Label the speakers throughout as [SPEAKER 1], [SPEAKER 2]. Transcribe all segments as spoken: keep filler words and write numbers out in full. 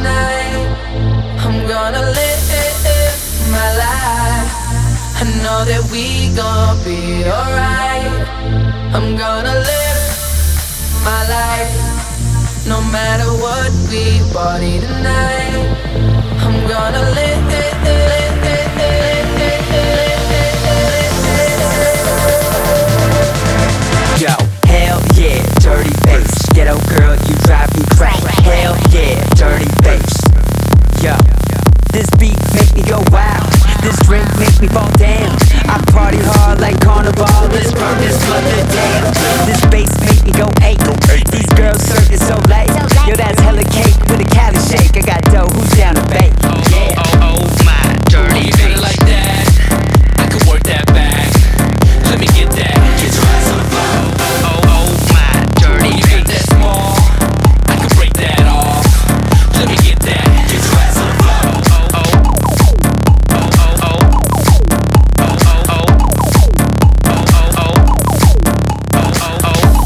[SPEAKER 1] tonight. I'm gonna live my life. I know that we gon' be alright. I'm gonna live my life. No matter what we party tonight. I'm gonna live.
[SPEAKER 2] Yo, hell yeah, dirty bass. Ghetto girl, you drive me crazy. Hell yeah, dirty bass. Yo, this beat make me go wild. This drink make me fall down. I party hard like carnival. Let's burn this mother down. This bass make me go ache. These girls serving so late. Yo, that's hella cake with a Cali shake. I got dough, who's down to bake? Yeah.
[SPEAKER 3] Oh, oh, oh, my dirty bass. Like that, I can work that back. Let me get that. Get your ass on the floor. Oh, oh, my dirty bass. You got that small, I can break that off. Let me get that. Get your ass on the floor. Oh, oh, oh, oh, oh, oh, oh, oh, oh, oh, oh, oh, oh, oh.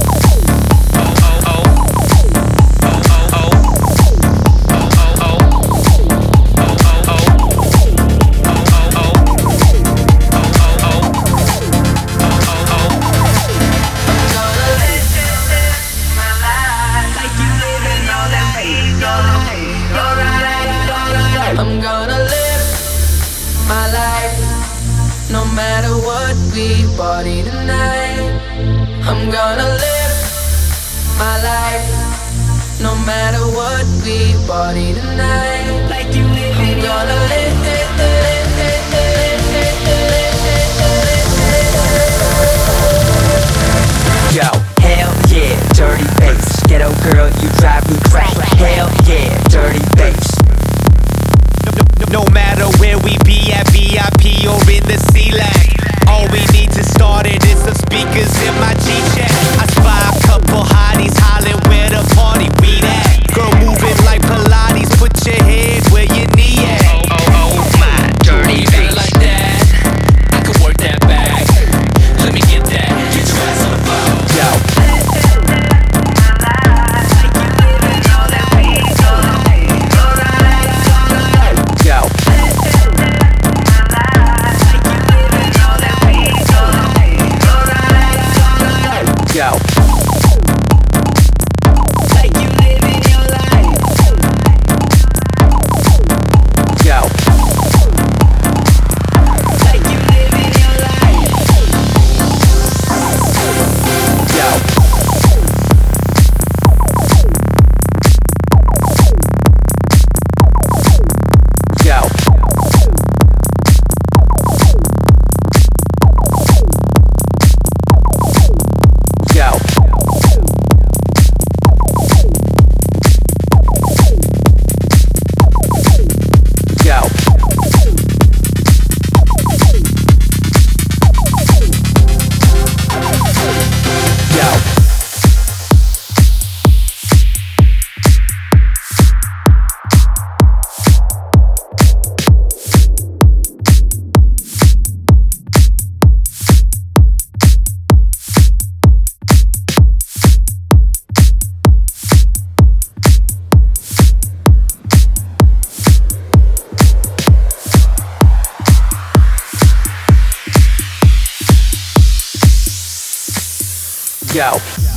[SPEAKER 1] I'm gonna live my life. No matter what we party tonight. I'm gonna live my life. No matter what we party tonight. I'm gonna live.
[SPEAKER 2] Yo, hell yeah, dirty bass. Ghetto girl, you drive me crazy. Hell yeah, dirty bass.
[SPEAKER 4] No matter where we be at, V I P or in the C-Lac, all we need to start it is some speakers in my G-Chat. I spy a couple hotties hollering where the party we at. Girl moving like Pilates, put your head where your knee at.
[SPEAKER 3] Oh, oh, oh, my dirty bass. Like that, I can work that back. Let me get that. Get your ass on the floor.
[SPEAKER 2] Yo. Yo.
[SPEAKER 4] Like you living your life.
[SPEAKER 2] Yo.
[SPEAKER 4] Like you living your life.
[SPEAKER 2] Yo. Yo. Yo. Yo. Yo. Yo.